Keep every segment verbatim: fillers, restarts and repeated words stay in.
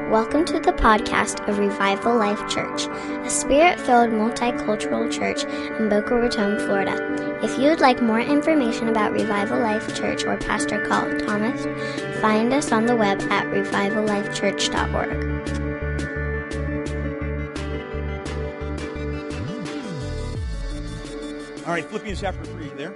Welcome to the podcast of Revival Life Church, a spirit-filled multicultural church in Boca Raton, Florida. If you would like more information about Revival Life Church or Pastor Carl Thomas, find us on the web at revival life church dot org. All right, Philippians chapter three there.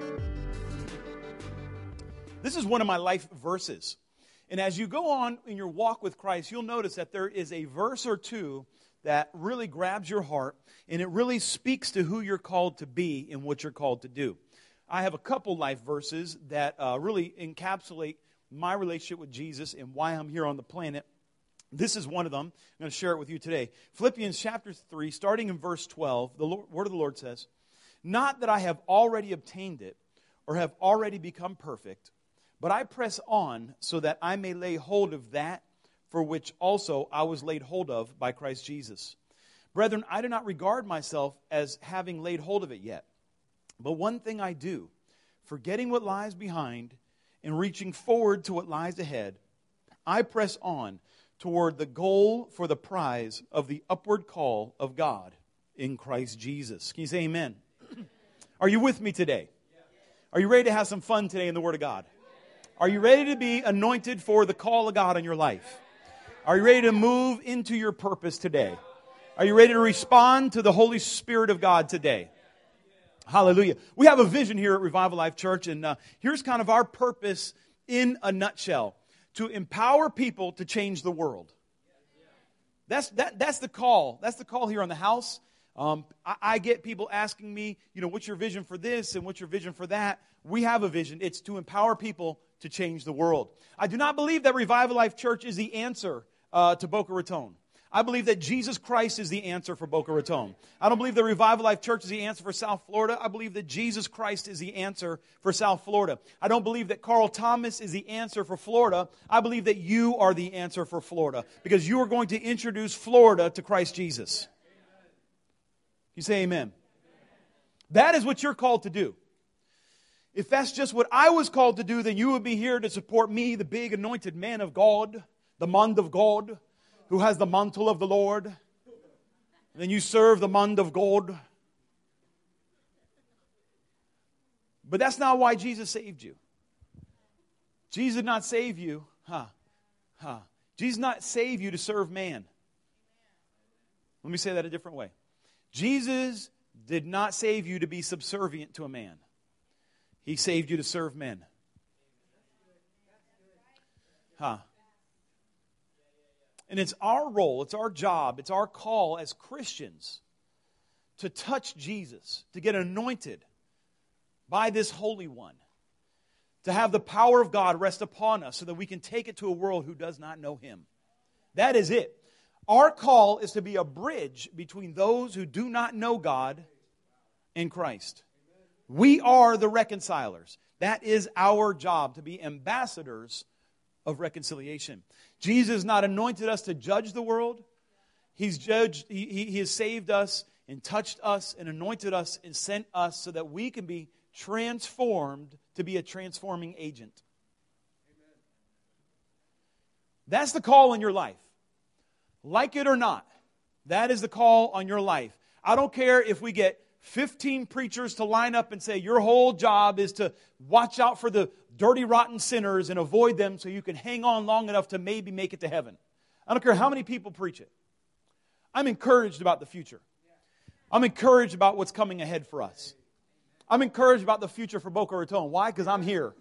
This is one of my life verses. And as you go on in your walk with Christ, you'll notice that there is a verse or two that really grabs your heart, and it really speaks to who you're called to be and what you're called to do. I have a couple life verses that uh, really encapsulate my relationship with Jesus and why I'm here on the planet. This is one of them. I'm going to share it with you today. Philippians chapter three, starting in verse twelve, the Lord, word of the Lord says, "Not that I have already obtained it or have already become perfect, but I press on so that I may lay hold of that for which also I was laid hold of by Christ Jesus. Brethren, I do not regard myself as having laid hold of it yet. But one thing I do, forgetting what lies behind and reaching forward to what lies ahead, I press on toward the goal for the prize of the upward call of God in Christ Jesus." Can you say amen? Are you with me today? Are you ready to have some fun today in the Word of God? Are you ready to be anointed for the call of God in your life? Are you ready to move into your purpose today? Are you ready to respond to the Holy Spirit of God today? Hallelujah. We have a vision here at Revival Life Church, and uh, here's kind of our purpose in a nutshell: to empower people to change the world. That's that. That's the call. That's the call here on the house. Um, I, I get people asking me, you know, what's your vision for this and what's your vision for that? We have a vision. It's to empower people to change the world. I do not believe that Revival Life Church is the answer uh, to Boca Raton. I believe that Jesus Christ is the answer for Boca Raton. I don't believe that Revival Life Church is the answer for South Florida. I believe that Jesus Christ is the answer for South Florida. I don't believe that Carl Thomas is the answer for Florida. I believe that you are the answer for Florida, because you are going to introduce Florida to Christ Jesus. You say amen. That is what you're called to do. If that's just what I was called to do, then you would be here to support me, the big anointed man of God, the man of God, who has the mantle of the Lord. And then you serve the man of God. But that's not why Jesus saved you. Jesus did not save you. Huh. Huh. Jesus did not save you to serve man. Let me say that a different way. Jesus did not save you to be subservient to a man. He saved you to serve men. Huh. And it's our role, it's our job, it's our call as Christians to touch Jesus, to get anointed by this Holy One, to have the power of God rest upon us so that we can take it to a world who does not know Him. That is it. Our call is to be a bridge between those who do not know God and Christ. We are the reconcilers. That is our job, to be ambassadors of reconciliation. Jesus has not anointed us to judge the world. He's judged, he, he, he has saved us and touched us and anointed us and sent us so that we can be transformed to be a transforming agent. That's the call in your life. Like it or not, that is the call on your life. I don't care if we get fifteen preachers to line up and say your whole job is to watch out for the dirty, rotten sinners and avoid them so you can hang on long enough to maybe make it to heaven. I don't care how many people preach it. I'm encouraged about the future. I'm encouraged about what's coming ahead for us. I'm encouraged about the future for Boca Raton. Why? Because I'm here.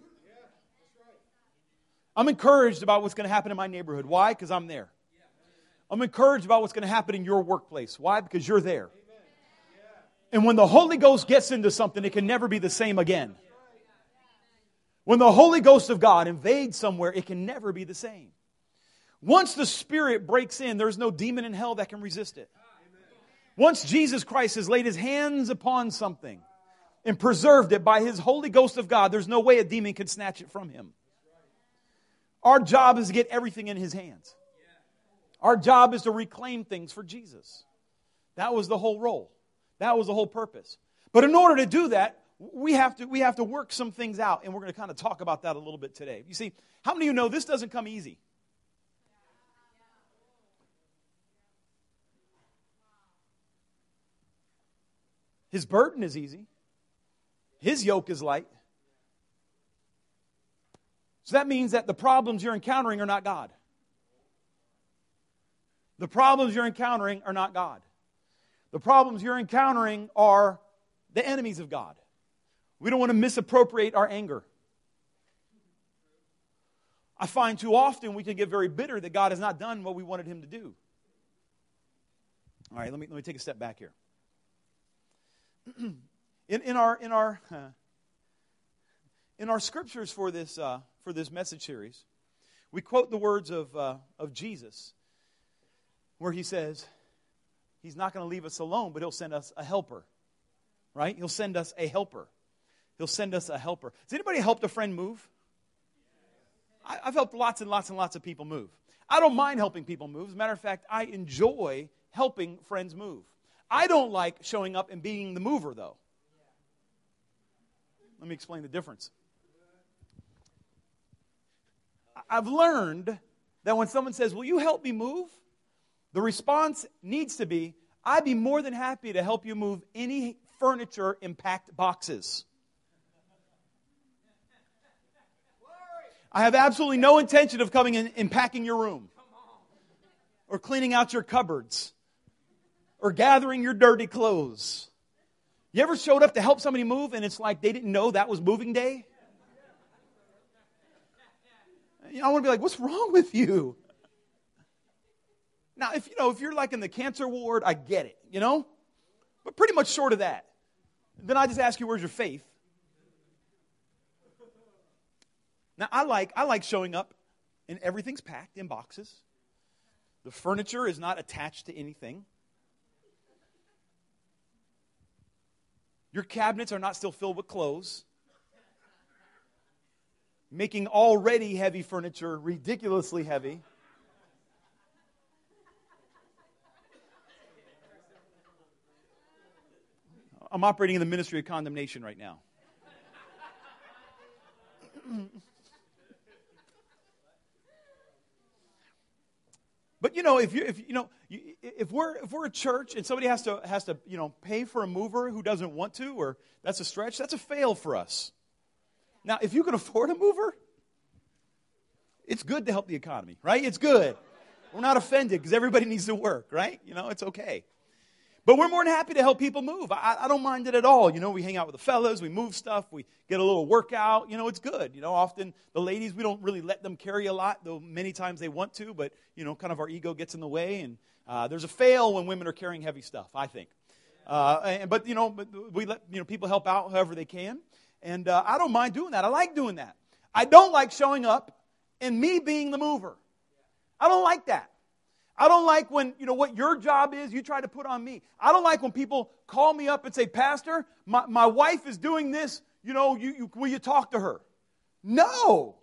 I'm encouraged about what's going to happen in my neighborhood. Why? Because I'm there. I'm encouraged about what's going to happen in your workplace. Why? Because you're there. And when the Holy Ghost gets into something, it can never be the same again. When the Holy Ghost of God invades somewhere, it can never be the same. Once the Spirit breaks in, there's no demon in hell that can resist it. Once Jesus Christ has laid His hands upon something and preserved it by His Holy Ghost of God, there's no way a demon can snatch it from Him. Our job is to get everything in His hands. Our job is to reclaim things for Jesus. That was the whole role. That was the whole purpose. But in order to do that, we have to we have to work some things out, and we're going to kind of talk about that a little bit today. You see, how many of you know this doesn't come easy? His burden is easy. His yoke is light. So that means that the problems you're encountering are not God. The problems you're encountering are not God. The problems you're encountering are the enemies of God. We don't want to misappropriate our anger. I find too often we can get very bitter that God has not done what we wanted Him to do. All right, let me let me take a step back here. in in our in our uh, in our scriptures for this uh, for this message series, we quote the words of uh, of Jesus, where He says He's not going to leave us alone, but He'll send us a helper. Right? He'll send us a helper. He'll send us a helper. Has anybody helped a friend move? I, I've helped lots and lots and lots of people move. I don't mind helping people move. As a matter of fact, I enjoy helping friends move. I don't like showing up and being the mover, though. Let me explain the difference. I've learned that when someone says, will you help me move? The response needs to be, I'd be more than happy to help you move any furniture in packed boxes. I have absolutely no intention of coming in and packing your room, or cleaning out your cupboards, or gathering your dirty clothes. You ever showed up to help somebody move and it's like they didn't know that was moving day? You know, I want to be like, what's wrong with you? Now, if you know, if you're like in the cancer ward, I get it, you know? But pretty much short of that. Then I just ask you, where's your faith? Now, I like I like showing up and everything's packed in boxes. The furniture is not attached to anything. Your cabinets are not still filled with clothes, making already heavy furniture ridiculously heavy. I'm operating in the ministry of condemnation right now. But you know, if you if you know if we're if we're a church and somebody has to has to you know pay for a mover who doesn't want to, or that's a stretch, that's a fail for us. Now, if you can afford a mover, it's good to help the economy, right? It's good. We're not offended because everybody needs to work, right? You know, it's okay. But we're more than happy to help people move. I, I don't mind it at all. You know, we hang out with the fellas, we move stuff, we get a little workout. You know, it's good. You know, often the ladies, we don't really let them carry a lot, though many times they want to, but, you know, kind of our ego gets in the way. And uh, there's a fail when women are carrying heavy stuff, I think. Uh, and, but, you know, but we let, you know, people help out however they can. And uh, I don't mind doing that. I like doing that. I don't like showing up and me being the mover. I don't like that. I don't like when, you know, what your job is, you try to put on me. I don't like when people call me up and say, Pastor, my, my wife is doing this, you know, you, you, will you talk to her? No.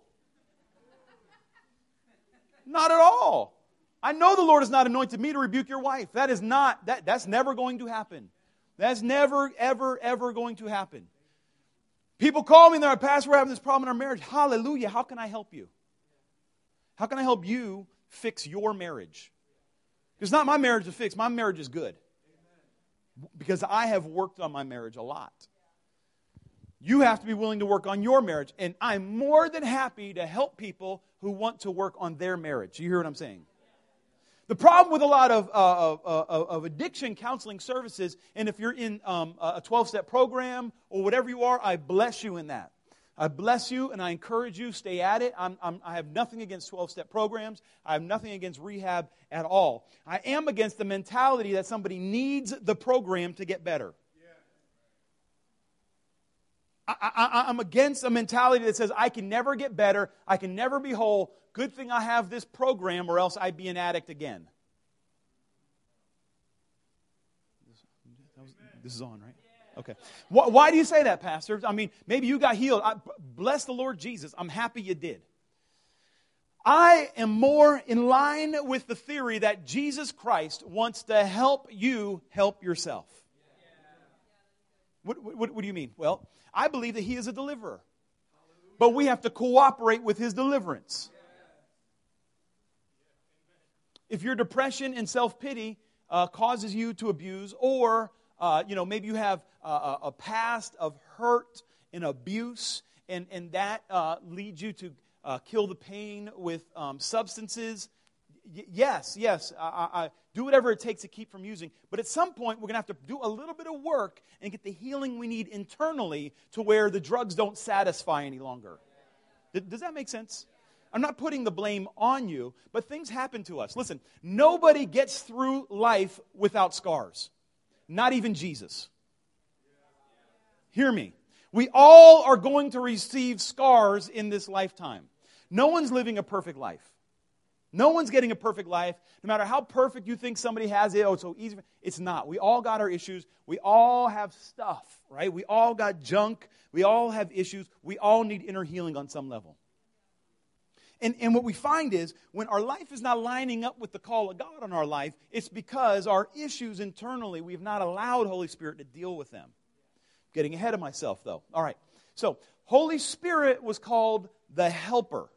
Not at all. I know the Lord has not anointed me to rebuke your wife. That is not, that, that's never going to happen. That's never, ever, ever going to happen. People call me and they're like, Pastor, we're having this problem in our marriage. Hallelujah. How can I help you? How can I help you fix your marriage? It's not my marriage to fix. My marriage is good. Because I have worked on my marriage a lot. You have to be willing to work on your marriage. And I'm more than happy to help people who want to work on their marriage. You hear what I'm saying? The problem with a lot of, uh, of, of, of addiction counseling services, and if you're in um, a twelve-step program or whatever you are, I bless you in that. I bless you and I encourage you, stay at it. I'm, I'm, I have nothing against twelve-step programs. I have nothing against rehab at all. I am against the mentality that somebody needs the program to get better. I, I, I'm against a mentality that says I can never get better, I can never be whole. Good thing I have this program or else I'd be an addict again. This, this is on, right? Okay. Why, why do you say that, Pastor? I mean, maybe you got healed. I, bless the Lord Jesus. I'm happy you did. I am more in line with the theory that Jesus Christ wants to help you help yourself. What, what, what do you mean? Well, I believe that He is a deliverer. But we have to cooperate with His deliverance. If your depression and self-pity uh, causes you to abuse, or Uh, you know, maybe you have a, a past of hurt and abuse, and, and that uh, leads you to uh, kill the pain with um, substances. Y- yes, yes, I, I, do whatever it takes to keep from using. But at some point, we're going to have to do a little bit of work and get the healing we need internally to where the drugs don't satisfy any longer. D- does that make sense? I'm not putting the blame on you, but things happen to us. Listen, nobody gets through life without scars. Not even Jesus. Hear me. We all are going to receive scars in this lifetime. No one's living a perfect life. No one's getting a perfect life. No matter how perfect you think somebody has it, oh, it's so easy. It's not. We all got our issues. We all have stuff, right? We all got junk. We all have issues. We all need inner healing on some level. And, and what we find is, when our life is not lining up with the call of God on our life, it's because our issues internally, we've not allowed Holy Spirit to deal with them. Getting ahead of myself, though. All right. So, Holy Spirit was called the Helper.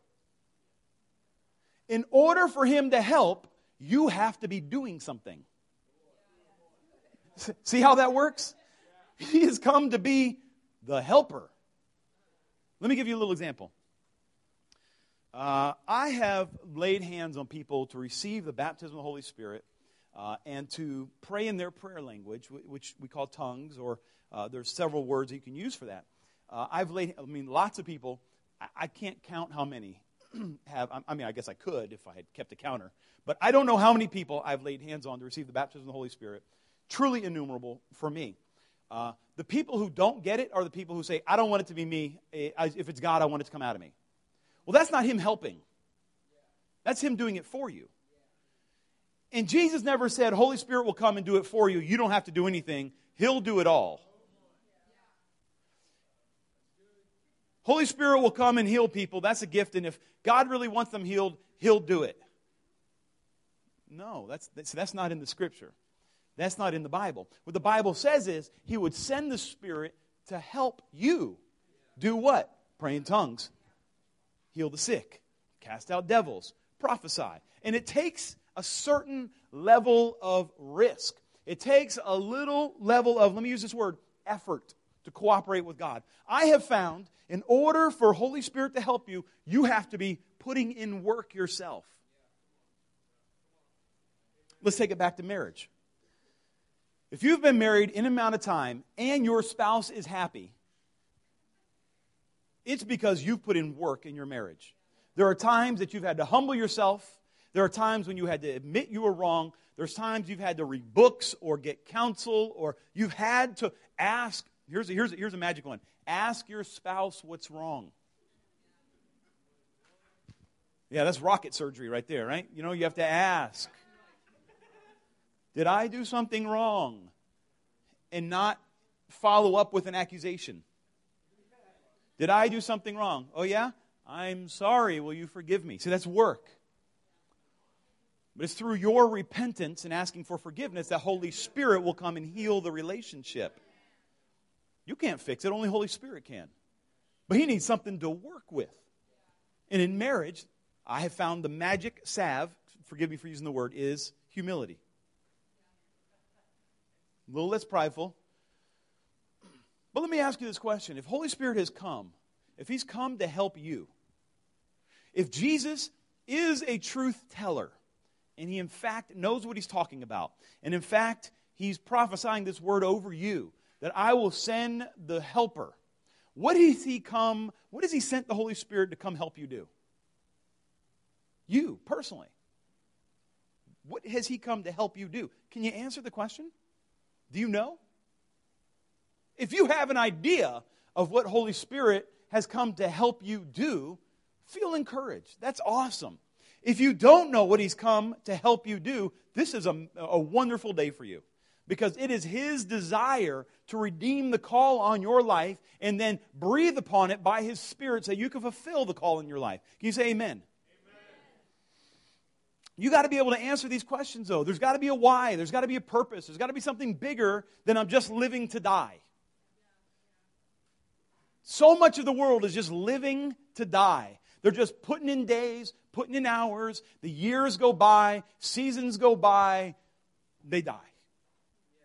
In order for Him to help, you have to be doing something. See how that works? He has come to be the Helper. Let me give you a little example. Uh, I have laid hands on people to receive the baptism of the Holy Spirit uh, and to pray in their prayer language, which we call tongues, or uh, there's several words you can use for that. Uh, I've laid, I mean, lots of people, I, I can't count how many have, I mean, I guess I could if I had kept a counter, but I don't know how many people I've laid hands on to receive the baptism of the Holy Spirit. Truly innumerable for me. Uh, the people who don't get it are the people who say, I don't want it to be me. If it's God, I want it to come out of me. Well, that's not Him helping. That's Him doing it for you. And Jesus never said, Holy Spirit will come and do it for you. You don't have to do anything. He'll do it all. Holy Spirit will come and heal people. That's a gift. And if God really wants them healed, He'll do it. No, that's, that's, that's not in the Scripture. That's not in the Bible. What the Bible says is He would send the Spirit to help you. Do what? Pray in tongues. Heal the sick, cast out devils, prophesy. And it takes a certain level of risk. It takes a little level of, let me use this word, effort to cooperate with God. I have found in order for Holy Spirit to help you, you have to be putting in work yourself. Let's take it back to marriage. If you've been married in an amount of time and your spouse is happy, it's because you've put in work in your marriage. There are times that you've had to humble yourself. There are times when you had to admit you were wrong. There's times you've had to read books or get counsel, or you've had to ask. Here's a, here's a, here's a magic one. Ask your spouse what's wrong. Yeah, that's rocket surgery right there, right? You know, you have to ask. Did I do something wrong? And not follow up with an accusation. Did I do something wrong? Oh, yeah? I'm sorry. Will you forgive me? See, that's work. But it's through your repentance and asking for forgiveness that Holy Spirit will come and heal the relationship. You can't fix it. Only Holy Spirit can. But He needs something to work with. And in marriage, I have found the magic salve, forgive me for using the word, is humility. A little less prideful. But let me ask you this question. If Holy Spirit has come, if He's come to help you, if Jesus is a truth teller, and He in fact knows what He's talking about, and in fact He's prophesying this word over you, that I will send the helper, what has He come, what has He sent the Holy Spirit to come help you do? You, personally. What has He come to help you do? Can you answer the question? Do you know? If you have an idea of what Holy Spirit has come to help you do, feel encouraged. That's awesome. If you don't know what He's come to help you do, this is a, a wonderful day for you. Because it is His desire to redeem the call on your life and then breathe upon it by His Spirit so you can fulfill the call in your life. Can you say amen? Amen. You got to be able to answer these questions, though. There's got to be a why. There's got to be a purpose. There's got to be something bigger than I'm just living to die. So much of the world is just living to die. They're just putting in days, putting in hours. The years go by, seasons go by, they die.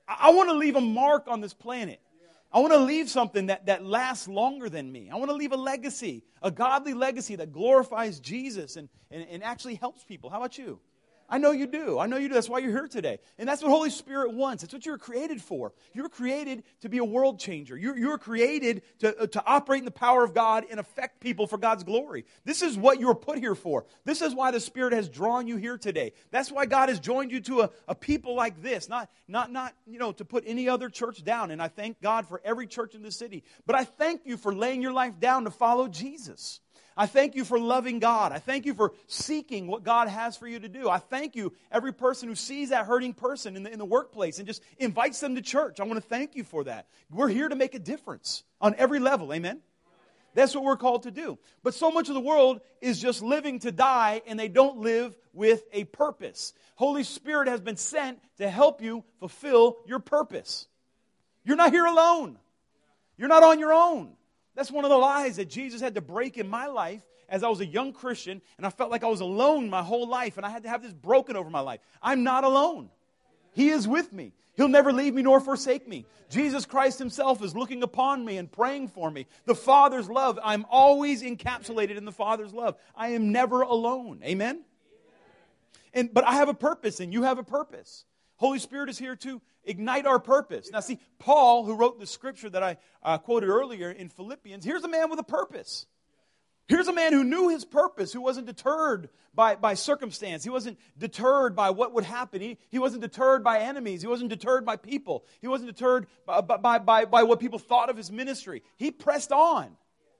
I, I want to leave a mark on this planet. I want to leave something that, that lasts longer than me. I want to leave a legacy, a godly legacy that glorifies Jesus and, and, and actually helps people. How about you? I know you do. I know you do. That's why you're here today. And that's what Holy Spirit wants. It's what you were created for. You were created to be a world changer. You, you were created to, uh, to operate in the power of God and affect people for God's glory. This is what you were put here for. This is why the Spirit has drawn you here today. That's why God has joined you to a, a people like this. Not, not, not, you know, to put any other church down. And I thank God for every church in the city. But I thank you for laying your life down to follow Jesus. I thank you for loving God. I thank you for seeking what God has for you to do. I thank you, every person who sees that hurting person in the, in the workplace and just invites them to church. I want to thank you for that. We're here to make a difference on every level. Amen? That's what we're called to do. But so much of the world is just living to die, and they don't live with a purpose. Holy Spirit has been sent to help you fulfill your purpose. You're not here alone. You're not on your own. That's one of the lies that Jesus had to break in my life as I was a young Christian, and I felt like I was alone my whole life, and I had to have this broken over my life. I'm not alone. He is with me. He'll never leave me nor forsake me. Jesus Christ Himself is looking upon me and praying for me. The Father's love, I'm always encapsulated in the Father's love. I am never alone. Amen? And but I have a purpose, and you have a purpose. Holy Spirit is here to ignite our purpose. Now see, Paul, who wrote the scripture that I uh, quoted earlier in Philippians, here's a man with a purpose. Here's a man who knew his purpose, who wasn't deterred by, by circumstance. He wasn't deterred by what would happen. He, he wasn't deterred by enemies. He wasn't deterred by people. He wasn't deterred by, by, by, by what people thought of his ministry. He pressed on.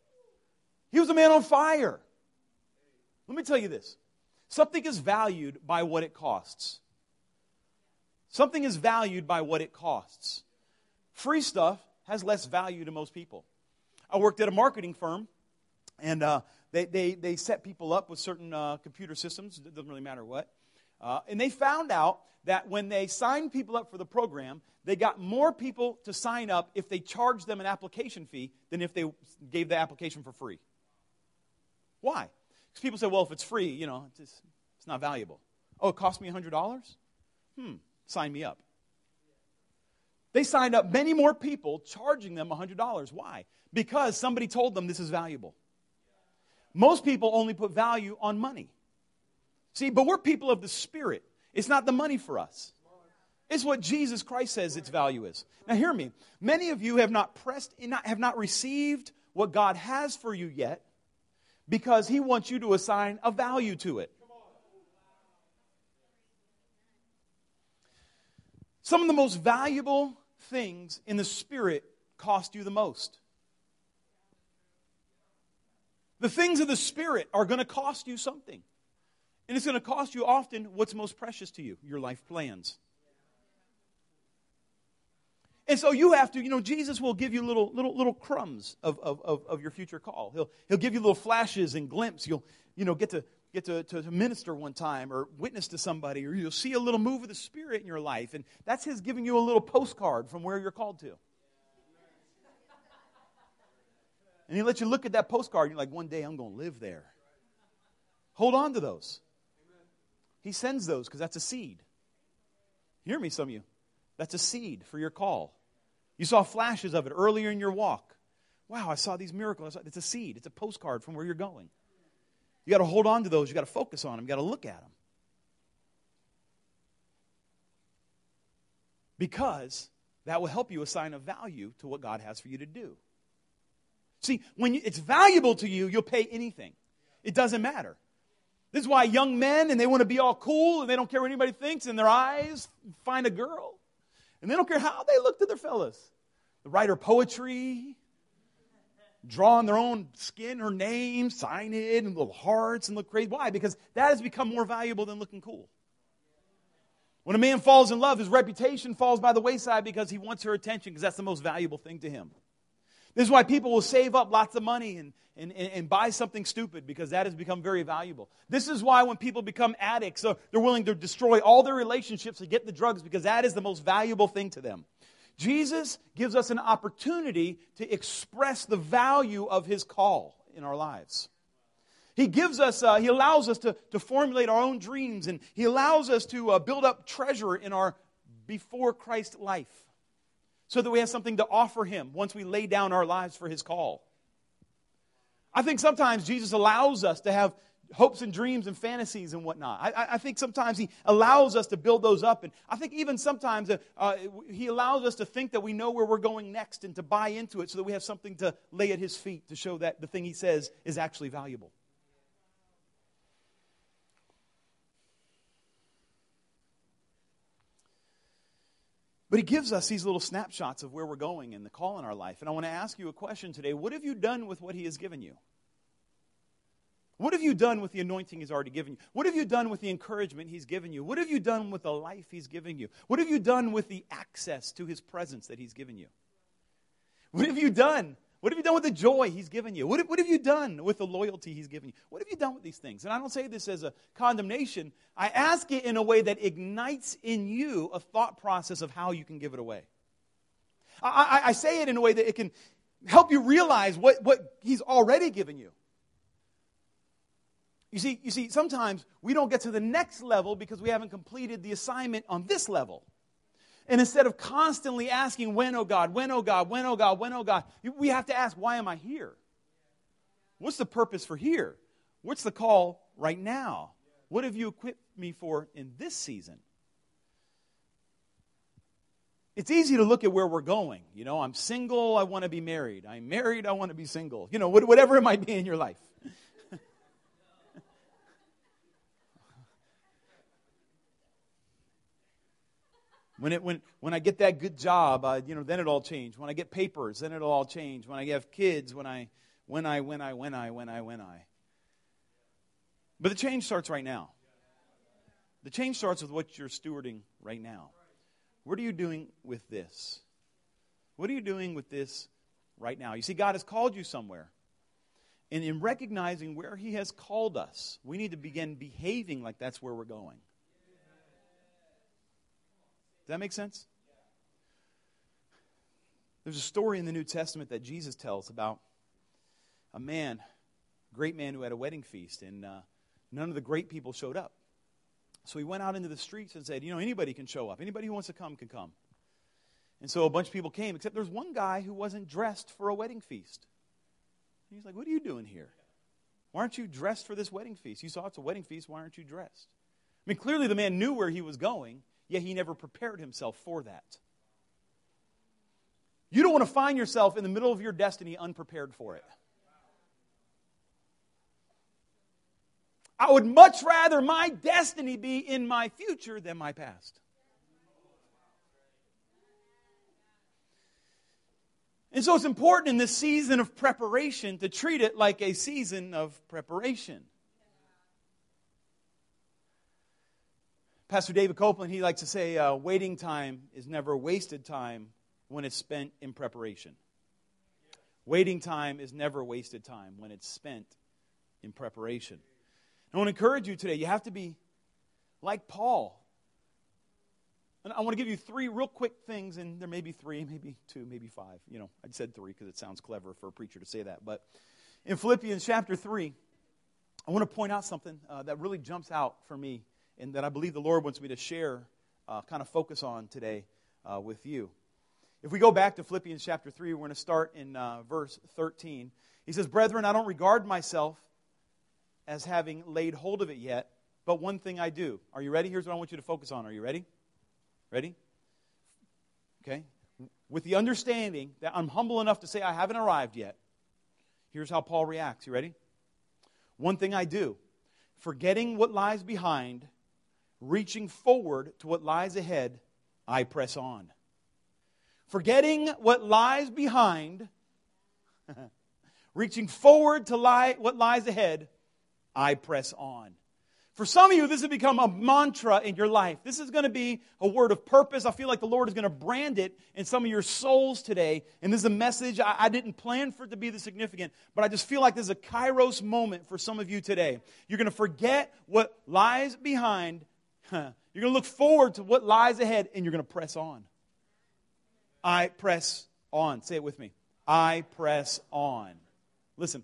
He was a man on fire. Let me tell you this. Something is valued by what it costs. Something is valued by what it costs. Free stuff has less value to most people. I worked at a marketing firm, and uh, they, they, they set people up with certain uh, computer systems. It doesn't really matter what. Uh, and they found out that when they signed people up for the program, they got more people to sign up if they charged them an application fee than if they gave the application for free. Why? Because people say, well, if it's free, you know, it's, just, it's not valuable. Oh, it cost me one hundred dollars? Hmm. Sign me up. They signed up many more people, charging them one hundred dollars. Why? Because somebody told them this is valuable. Most people only put value on money. See, but we're people of the Spirit. It's not the money for us. It's what Jesus Christ says its value is. Now hear me. Many of you have not pressed, have not received what God has for you yet because He wants you to assign a value to it. Some of the most valuable things in the Spirit cost you the most. The things of the Spirit are going to cost you something. And it's going to cost you often what's most precious to you, your life plans. And so you have to, you know, Jesus will give you little little little crumbs of, of, of, of your future call. He'll He'll give you little flashes and glimpses. You'll, you know, get to get to, to, to minister one time or witness to somebody, or you'll see a little move of the Spirit in your life. And that's His giving you a little postcard from where you're called to. And He lets you look at that postcard and you're like, one day I'm going to live there. Hold on to those. He sends those because that's a seed. Hear me, some of you. That's a seed for your call. You saw flashes of it earlier in your walk. Wow, I saw these miracles. It's a seed. It's a postcard from where you're going. You got to hold on to those. You got to focus on them. You got to look at them. Because that will help you assign a value to what God has for you to do. See, when you, it's valuable to you, you'll pay anything. It doesn't matter. This is why young men, and they want to be all cool, and they don't care what anybody thinks, and their eyes find a girl. And they don't care how they look to their fellas. They write her poetry, draw on their own skin her name, sign it, and little hearts, and look crazy. Why? Because that has become more valuable than looking cool. When a man falls in love, his reputation falls by the wayside because he wants her attention, because that's the most valuable thing to him. This is why people will save up lots of money and, and, and buy something stupid, because that has become very valuable. This is why when people become addicts, so they're willing to destroy all their relationships to get the drugs, because that is the most valuable thing to them. Jesus gives us an opportunity to express the value of His call in our lives. He gives us, uh, He allows us to, to formulate our own dreams, and He allows us to uh, build up treasure in our before Christ's life so that we have something to offer Him once we lay down our lives for His call. I think sometimes Jesus allows us to have hopes and dreams and fantasies and whatnot. I, I think sometimes He allows us to build those up. And I think even sometimes uh, uh, He allows us to think that we know where we're going next and to buy into it so that we have something to lay at His feet to show that the thing He says is actually valuable. But He gives us these little snapshots of where we're going and the call in our life. And I want to ask you a question today. What have you done with what He has given you? What have you done with the anointing He's already given you? What have you done with the encouragement He's given you? What have you done with the life He's given you? What have you done with the access to His presence that He's given you? What have you done? What have you done with the joy He's given you? What have, what have you done with the loyalty He's given you? What have you done with these things? And I don't say this as a condemnation. I ask it in a way that ignites in you a thought process of how you can give it away. I, I, I say it in a way that it can help you realize what, what He's already given you. You see, you see, sometimes we don't get to the next level because we haven't completed the assignment on this level. And instead of constantly asking, when, oh God, when, oh God, when, oh God, when, oh God, we have to ask, why am I here? What's the purpose for here? What's the call right now? What have you equipped me for in this season? It's easy to look at where we're going. You know, I'm single, I want to be married. I'm married, I want to be single. You know, whatever it might be in your life. When it when when I get that good job, uh, you know, then it'll all change. When I get papers, then it'll all change. When I have kids, when I when I when I when I when I when I. But the change starts right now. The change starts with what you're stewarding right now. What are you doing with this? What are you doing with this right now? You see, God has called you somewhere. And in recognizing where He has called us, we need to begin behaving like that's where we're going. Does that make sense? There's a story in the New Testament that Jesus tells about a man, a great man who had a wedding feast, and uh, none of the great people showed up. So he went out into the streets and said, you know, anybody can show up. Anybody who wants to come can come. And so a bunch of people came, except there's one guy who wasn't dressed for a wedding feast. And he's like, what are you doing here? Why aren't you dressed for this wedding feast? You saw it's a wedding feast. Why aren't you dressed? I mean, clearly the man knew where he was going, yet he never prepared himself for that. You don't want to find yourself in the middle of your destiny unprepared for it. I would much rather my destiny be in my future than my past. And so it's important in this season of preparation to treat it like a season of preparation. Pastor David Copeland, he likes to say, uh, waiting time is never wasted time when it's spent in preparation. Waiting time is never wasted time when it's spent in preparation. I want to encourage you today, you have to be like Paul. And I want to give you three real quick things, and there may be three, maybe two, maybe five. You know, I said three because it sounds clever for a preacher to say that. But in Philippians chapter three, I want to point out something uh, that really jumps out for me and that I believe the Lord wants me to share, uh, kind of focus on today uh, with you. If we go back to Philippians chapter three, we're going to start in uh, verse thirteen. He says, brethren, I don't regard myself as having laid hold of it yet, but one thing I do. Are you ready? Here's what I want you to focus on. Are you ready? Ready? Okay. With the understanding that I'm humble enough to say I haven't arrived yet, here's how Paul reacts. You ready? One thing I do, forgetting what lies behind, reaching forward to what lies ahead, I press on. Forgetting what lies behind, reaching forward to lie, what lies ahead, I press on. For some of you, this has become a mantra in your life. This is going to be a word of purpose. I feel like the Lord is going to brand it in some of your souls today. And this is a message, I, I didn't plan for it to be this significant, but I just feel like this is a kairos moment for some of you today. You're going to forget what lies behind. Huh. You're going to look forward to what lies ahead, and you're going to press on. I press on. Say it with me. I press on. Listen,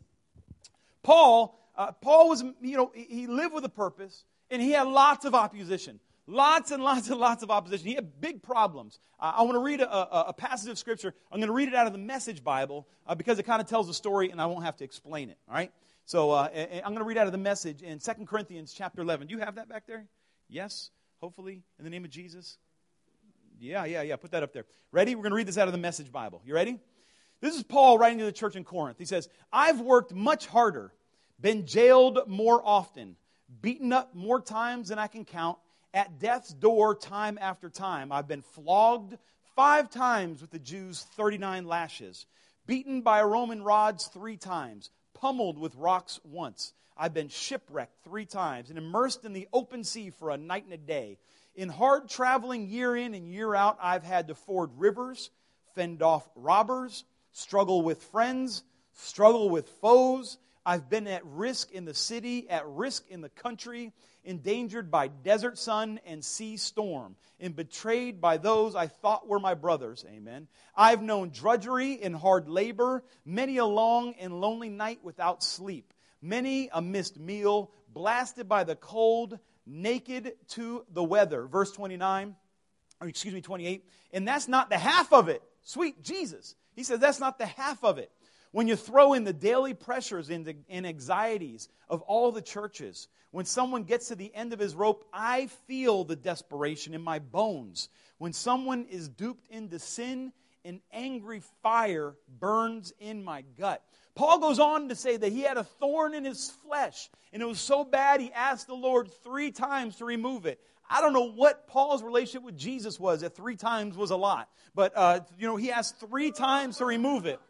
Paul... Uh, Paul was, you know, he lived with a purpose, and he had lots of opposition. Lots and lots and lots of opposition. He had big problems. Uh, I want to read a, a, a passage of Scripture. I'm going to read it out of the Message Bible uh, because it kind of tells the story and I won't have to explain it. All right? So uh, I'm going to read out of the Message in Second Corinthians chapter eleven. Do you have that back there? Yes? Hopefully, in the name of Jesus? Yeah, yeah, yeah. Put that up there. Ready? We're going to read this out of the Message Bible. You ready? This is Paul writing to the church in Corinth. He says, I've worked much harder, been jailed more often, beaten up more times than I can count, at death's door time after time. I've been flogged five times with the Jews' thirty-nine lashes, beaten by Roman rods three times, pummeled with rocks once. I've been shipwrecked three times and immersed in the open sea for a night and a day. In hard traveling year in and year out, I've had to ford rivers, fend off robbers, struggle with friends, struggle with foes. I've been at risk in the city, at risk in the country, endangered by desert sun and sea storm, and betrayed by those I thought were my brothers. Amen. I've known drudgery and hard labor, many a long and lonely night without sleep, many a missed meal, blasted by the cold, naked to the weather. Verse twenty-nine, or excuse me, twenty-eight. And that's not the half of it. Sweet Jesus. He says that's not the half of it. When you throw in the daily pressures and, the, and anxieties of all the churches, when someone gets to the end of his rope, I feel the desperation in my bones. When someone is duped into sin, an angry fire burns in my gut. Paul goes on to say that he had a thorn in his flesh, and it was so bad he asked the Lord three times to remove it. I don't know what Paul's relationship with Jesus was, that three times was a lot. But, uh, you know, he asked three times to remove it.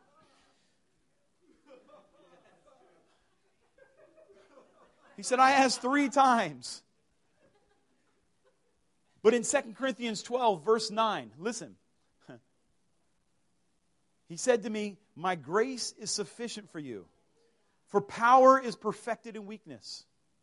He said, I asked three times. But in Second Corinthians twelve, verse nine, listen. He said to me, my grace is sufficient for you, for power is perfected in weakness.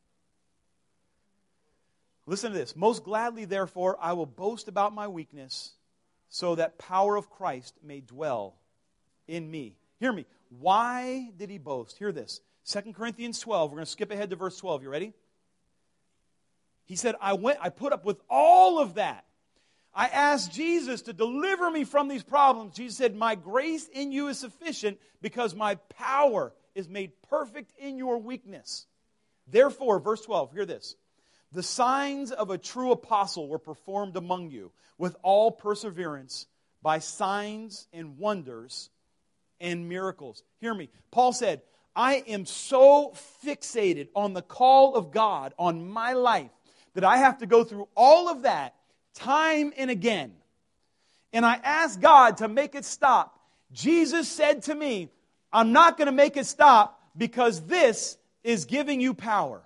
Listen to this. Most gladly, therefore, I will boast about my weakness, so that power of Christ may dwell in me. Hear me. Why did he boast? Hear this. Second Corinthians twelve, we're going to skip ahead to verse twelve. You ready? He said, I went, I put up with all of that. I asked Jesus to deliver me from these problems. Jesus said, my grace in you is sufficient because my power is made perfect in your weakness. Therefore, verse twelve, hear this. The signs of a true apostle were performed among you with all perseverance by signs and wonders and miracles. Hear me. Paul said, I am so fixated on the call of God on my life that I have to go through all of that time and again. And I asked God to make it stop. Jesus said to me, I'm not going to make it stop because this is giving you power.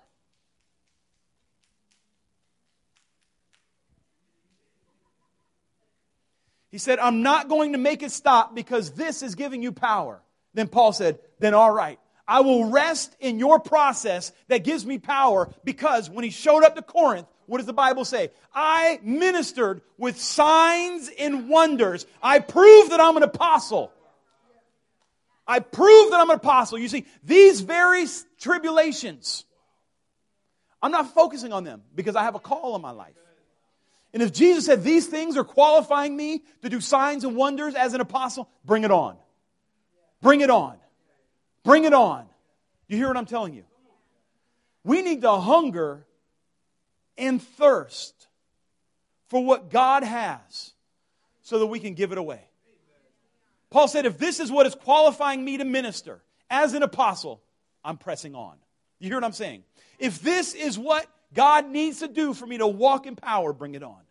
He said, I'm not going to make it stop because this is giving you power. Then Paul said, then all right. I will rest in your process that gives me power because when he showed up to Corinth, what does the Bible say? I ministered with signs and wonders. I proved that I'm an apostle. I proved that I'm an apostle. You see, these very tribulations, I'm not focusing on them because I have a call on my life. And if Jesus said these things are qualifying me to do signs and wonders as an apostle, bring it on. Bring it on. Bring it on. You hear what I'm telling you? We need to hunger and thirst for what God has so that we can give it away. Paul said, if this is what is qualifying me to minister as an apostle, I'm pressing on. You hear what I'm saying? If this is what God needs to do for me to walk in power, bring it on.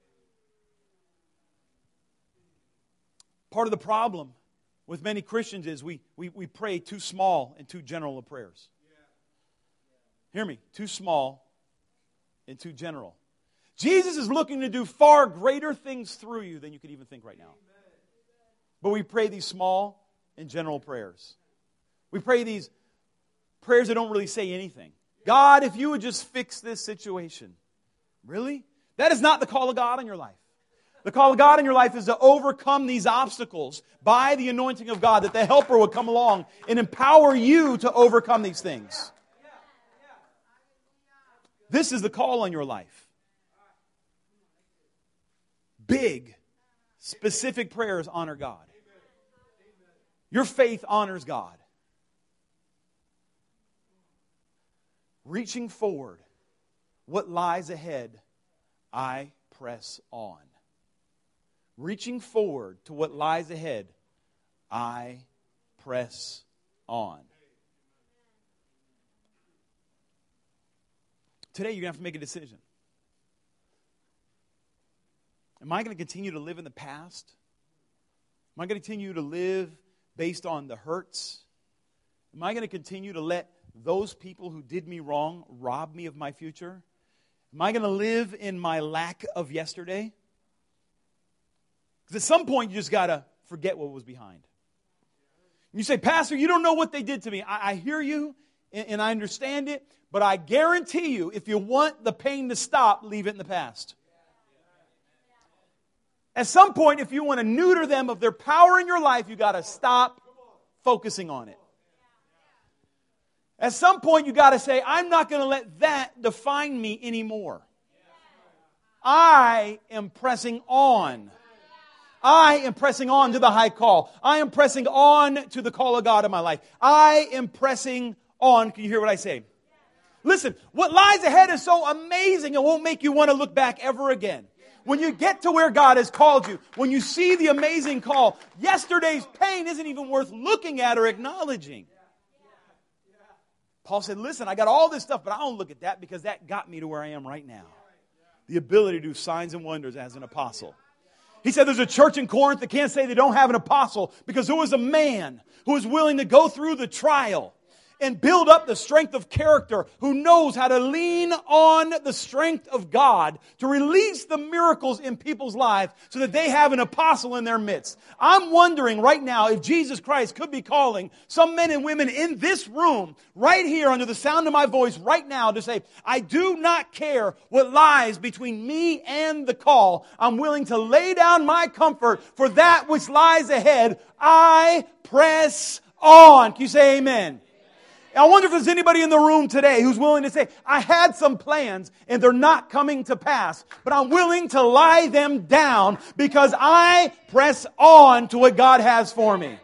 Part of the problem with many Christians is we, we, we pray too small and too general of prayers. Hear me, too small and too general. Jesus is looking to do far greater things through you than you could even think right now. But we pray these small and general prayers. We pray these prayers that don't really say anything. God, if you would just fix this situation. Really? That is not the call of God in your life. The call of God in your life is to overcome these obstacles by the anointing of God, that the helper would come along and empower you to overcome these things. This is the call on your life. big, specific prayers honor God. Your faith honors God. Reaching forward, what lies ahead, I press on. Reaching forward to what lies ahead, I press on. Today you're going to have to make a decision. Am I going to continue to live in the past? Am I going to continue to live based on the hurts? Am I going to continue to let those people who did me wrong rob me of my future? Am I going to live in my lack of yesterday? Because at some point you just got to forget what was behind. You say, Pastor, you don't know what they did to me. I, I hear you and, and I understand it, but I guarantee you, if you want the pain to stop, leave it in the past. At some point, if you want to neuter them of their power in your life, you got to stop focusing on it. At some point, you got to say, I'm not going to let that define me anymore. I am pressing on. I am pressing on to the high call. I am pressing on to the call of God in my life. I am pressing on. Can you hear what I say? Listen, what lies ahead is so amazing, it won't make you want to look back ever again. When you get to where God has called you, when you see the amazing call, yesterday's pain isn't even worth looking at or acknowledging. Paul said, listen, I got all this stuff, but I don't look at that because that got me to where I am right now. The ability to do signs and wonders as an apostle. He said there's a church in Corinth that can't say they don't have an apostle because there was a man who was willing to go through the trial and build up the strength of character, who knows how to lean on the strength of God to release the miracles in people's lives so that they have an apostle in their midst. I'm wondering right now if Jesus Christ could be calling some men and women in this room, right here under the sound of my voice right now, to say, I do not care what lies between me and the call. I'm willing to lay down my comfort for that which lies ahead. I press on. Can you say amen? I wonder if there's anybody in the room today who's willing to say, I had some plans and they're not coming to pass, but I'm willing to lie them down because I press on to what God has for me.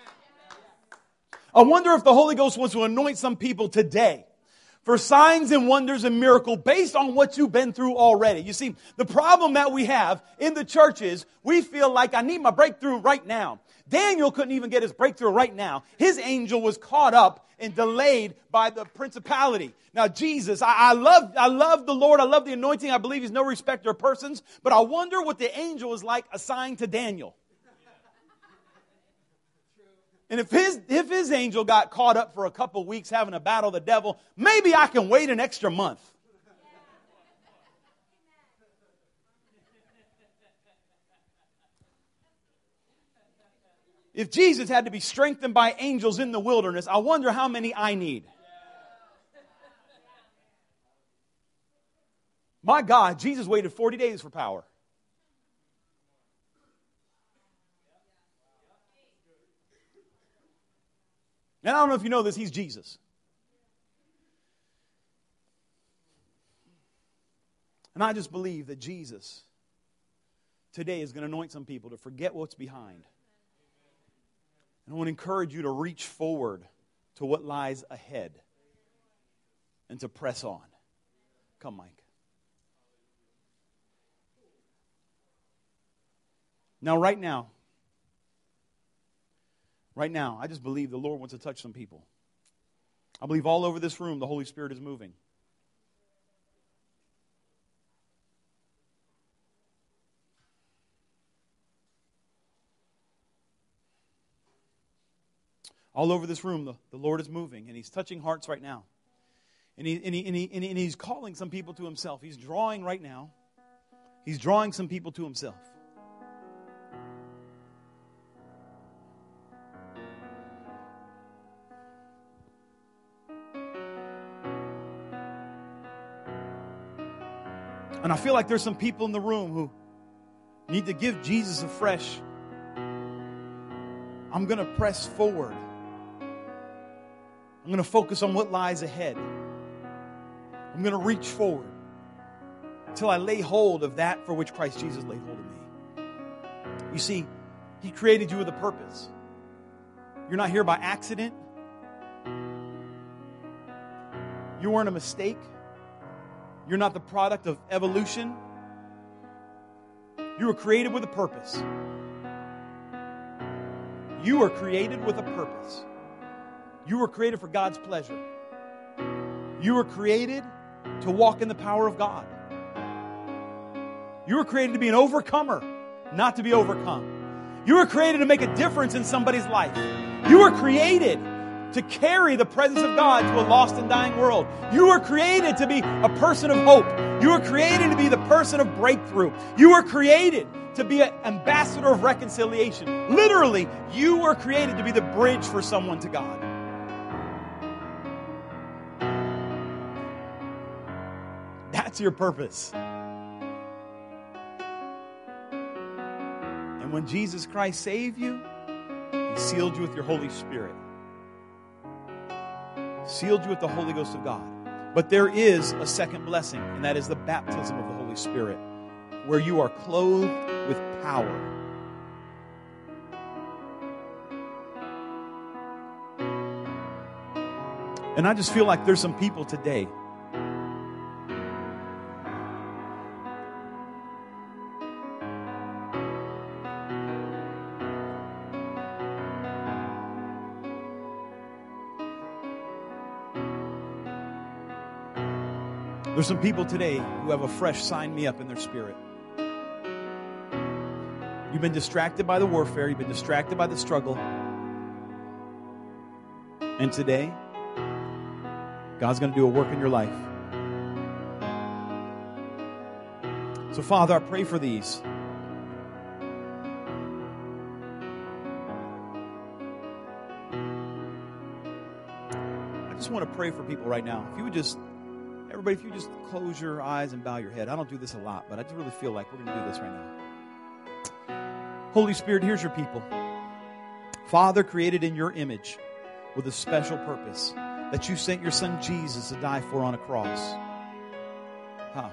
I wonder if the Holy Ghost wants to anoint some people today for signs and wonders and miracles based on what you've been through already. You see, the problem that we have in the church is we feel like I need my breakthrough right now. Daniel couldn't even get his breakthrough right now. His angel was caught up and delayed by the principality. Now, Jesus, I, I love I love the Lord. I love the anointing. I believe He's no respecter of persons. But I wonder what the angel is like assigned to Daniel. And if his, if his angel got caught up for a couple of weeks having a battle with the devil, maybe I can wait an extra month. If Jesus had to be strengthened by angels in the wilderness, I wonder how many I need. My God, Jesus waited forty days for power. And I don't know if you know this, He's Jesus. And I just believe that Jesus today is going to anoint some people to forget what's behind. And I want to encourage you to reach forward to what lies ahead and to press on. Come, Mike. Now, right now, right now, I just believe the Lord wants to touch some people. I believe all over this room the Holy Spirit is moving. All over this room, the, the Lord is moving, and He's touching hearts right now. And, he, and, he, and, he, and, he, and He's calling some people to Himself. He's drawing right now. He's drawing some people to Himself. And I feel like there's some people in the room who need to give Jesus a fresh, I'm going to press forward. I'm going to focus on what lies ahead. I'm going to reach forward until I lay hold of that for which Christ Jesus laid hold of me. You see, He created you with a purpose. You're not here by accident. You weren't a mistake. You're not the product of evolution. You were created with a purpose. You were created with a purpose. You were created for God's pleasure. You were created to walk in the power of God. You were created to be an overcomer, not to be overcome. You were created to make a difference in somebody's life. You were created to carry the presence of God to a lost and dying world. You were created to be a person of hope. You were created to be the person of breakthrough. You were created to be an ambassador of reconciliation. Literally, you were created to be the bridge for someone to God. That's your purpose. And when Jesus Christ saved you, He sealed you with your Holy Spirit. Sealed you with the Holy Ghost of God. But there is a second blessing, and that is the baptism of the Holy Spirit, where you are clothed with power. And I just feel like there's some people today There's some people today who have a fresh sign me up in their spirit. You've been distracted by the warfare. You've been distracted by the struggle. And today, God's going to do a work in your life. So, Father, I pray for these. I just want to pray for people right now. If you would just... Everybody, if you just close your eyes and bow your head. I don't do this a lot, but I just really feel like we're going to do this right now. Holy Spirit, here's your people. Father, created in your image with a special purpose that you sent your son Jesus to die for on a cross. Huh.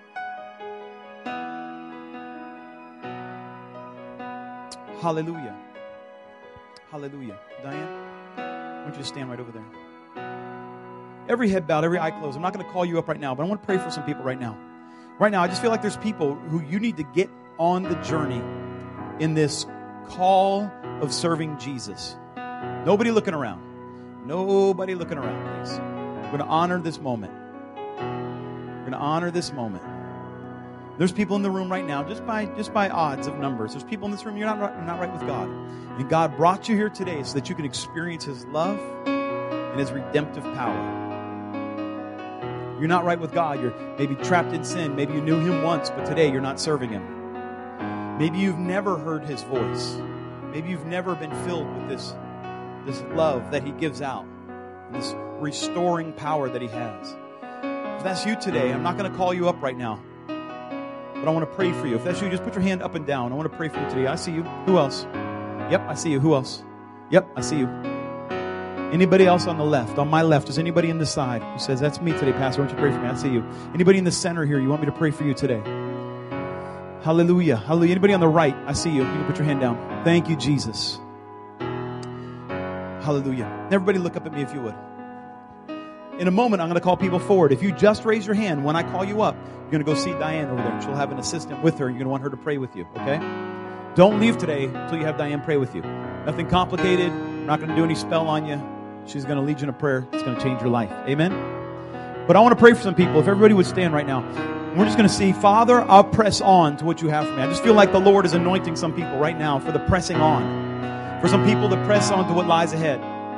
Hallelujah. Hallelujah. Diane, why don't you just stand right over there? Every head bowed, every eye closed. I'm not going to call you up right now, but I want to pray for some people right now. Right now, I just feel like there's people who you need to get on the journey in this call of serving Jesus. Nobody looking around. Nobody looking around, please. We're going to honor this moment. We're going to honor this moment. There's people in the room right now, just by just by odds of numbers. There's people in this room, you're not, you're not right with God. And God brought you here today so that you can experience His love and His redemptive power. You're not right with God. You're maybe trapped in sin. Maybe you knew Him once, but today you're not serving Him. Maybe you've never heard His voice. Maybe you've never been filled with this, this love that He gives out, this restoring power that He has. If that's you today, I'm not going to call you up right now, but I want to pray for you. If that's you, just put your hand up and down. I want to pray for you today. I see you. Who else? Yep, I see you. Who else? Yep, I see you. Anybody else on the left? On my left, is anybody in the side who says, that's me today, Pastor, why don't you pray for me? I see you. Anybody in the center here, you want me to pray for you today? Hallelujah. Hallelujah. Anybody on the right? I see you. You can put your hand down. Thank you, Jesus. Hallelujah. Everybody look up at me if you would. In a moment, I'm going to call people forward. If you just raise your hand when I call you up, you're going to go see Diane over there. She'll have an assistant with her. You're going to want her to pray with you, okay? Don't leave today until you have Diane pray with you. Nothing complicated. We're not going to do any spell on you. She's going to lead you in a prayer. It's going to change your life. Amen? But I want to pray for some people. If everybody would stand right now. We're just going to see, Father, I'll press on to what you have for me. I just feel like the Lord is anointing some people right now for the pressing on. For some people to press on to what lies ahead.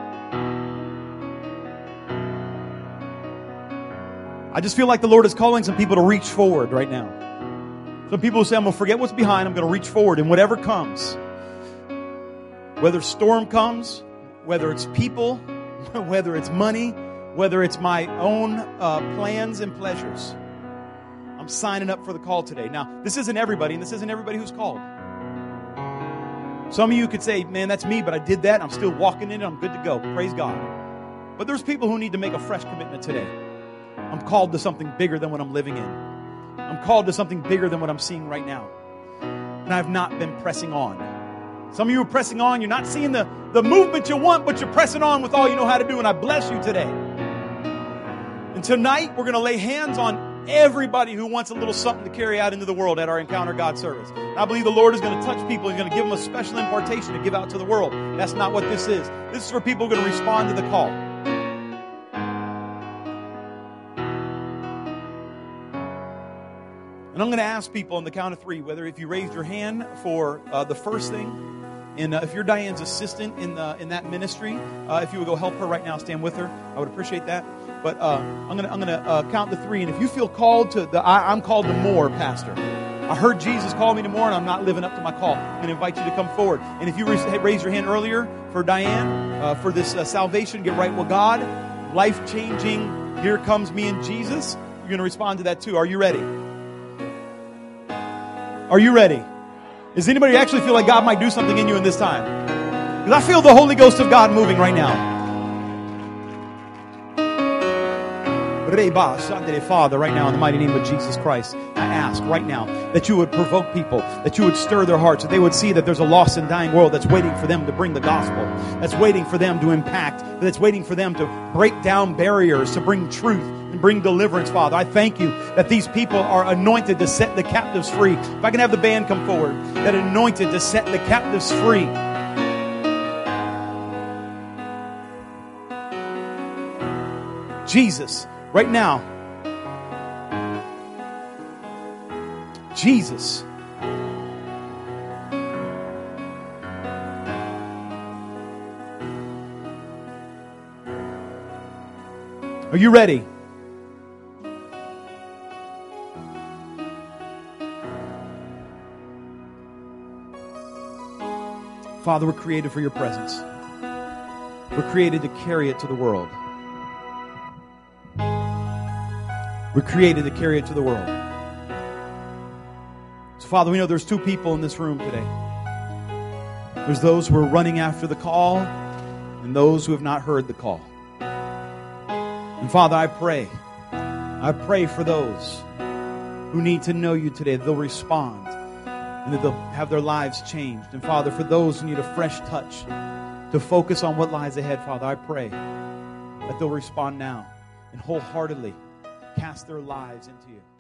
I just feel like the Lord is calling some people to reach forward right now. Some people say, I'm going to forget what's behind. I'm going to reach forward. And whatever comes, whether storm comes, whether it's people, whether it's money, whether it's my own uh, plans and pleasures, I'm signing up for the call today. Now, this isn't everybody, and this isn't everybody who's called. Some of you could say, man, that's me, but I did that, and I'm still walking in it, I'm good to go. Praise God. But there's people who need to make a fresh commitment today. I'm called to something bigger than what I'm living in. I'm called to something bigger than what I'm seeing right now. and I've not been pressing on. Some of you are pressing on. You're not seeing the, the movement you want, but you're pressing on with all you know how to do, and I bless you today. And tonight, we're going to lay hands on everybody who wants a little something to carry out into the world at our Encounter God service. And I believe the Lord is going to touch people. He's going to give them a special impartation to give out to the world. That's not what this is. This is for people who are going to respond to the call. And I'm going to ask people on the count of three, whether if you raised your hand for uh, the first thing, and uh, if you're Diane's assistant in the, in that ministry, uh, if you would go help her right now, stand with her, I would appreciate that. But uh, I'm going to I'm going to uh, count to three, and if you feel called to the, I, I'm called to more, Pastor. I heard Jesus call me to more, and I'm not living up to my call. I'm going to invite you to come forward. And if you raised your hand earlier for Diane, uh, for this uh, salvation, get right with God, life-changing, here comes me and Jesus, you're going to respond to that too. Are you ready? Are you ready? Does anybody actually feel like God might do something in you in this time? Because I feel the Holy Ghost of God moving right now. Father, right now in the mighty name of Jesus Christ, I ask right now that you would provoke people, that you would stir their hearts, that they would see that there's a lost and dying world that's waiting for them to bring the gospel, that's waiting for them to impact, that's waiting for them to break down barriers, to bring truth and bring deliverance, Father. I thank you that these people are anointed to set the captives free. If I can have the band come forward, that anointed to set the captives free. Jesus, right now, Jesus. Are you ready? Father, we're created for your presence. We're created to carry it to the world. We're created to carry it to the world. So, Father, we know there's two people in this room today. There's those who are running after the call and those who have not heard the call. And, Father, I pray, I pray for those who need to know you today, that they'll respond and that they'll have their lives changed. And, Father, for those who need a fresh touch to focus on what lies ahead, Father, I pray that they'll respond now and wholeheartedly cast their lives into you.